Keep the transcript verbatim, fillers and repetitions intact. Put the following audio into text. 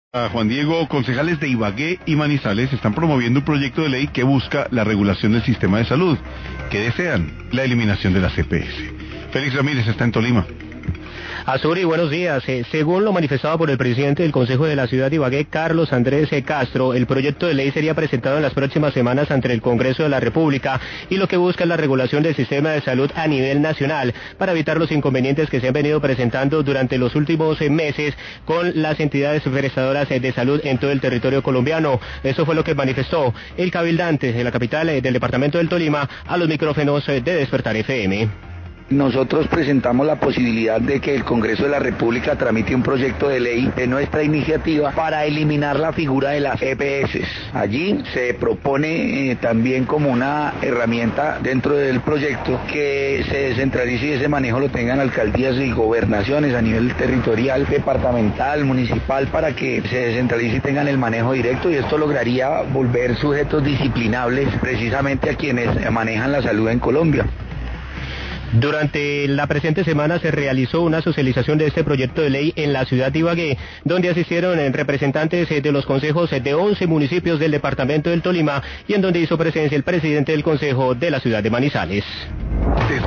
A Juan Diego, concejales de Ibagué y Manizales están promoviendo un proyecto de ley que busca la regulación del sistema de salud. ¿Qué desean? La eliminación de las E P S. Félix Ramírez está en Tolima. Azuri, buenos días. Eh, según lo manifestado por el presidente del Consejo de la Ciudad de Ibagué, Carlos Andrés eh, Castro, el proyecto de ley sería presentado en las próximas semanas ante el Congreso de la República y lo que busca es la regulación del sistema de salud a nivel nacional para evitar los inconvenientes que se han venido presentando durante los últimos eh, meses con las entidades prestadoras eh, de salud en todo el territorio colombiano. Eso fue lo que manifestó el cabildante de la capital eh, del departamento del Tolima a los micrófonos eh, de Despertar F M. Nosotros presentamos la posibilidad de que el Congreso de la República tramite un proyecto de ley de nuestra iniciativa para eliminar la figura de las E P S. Allí se propone eh, también como una herramienta dentro del proyecto que se descentralice y ese manejo lo tengan alcaldías y gobernaciones a nivel territorial, departamental, municipal, para que se descentralice y tengan el manejo directo, y esto lograría volver sujetos disciplinables precisamente a quienes manejan la salud en Colombia. Durante la presente semana se realizó una socialización de este proyecto de ley en la ciudad de Ibagué, donde asistieron representantes de los consejos de once municipios del departamento del Tolima y en donde hizo presencia el presidente del consejo de la ciudad de Manizales.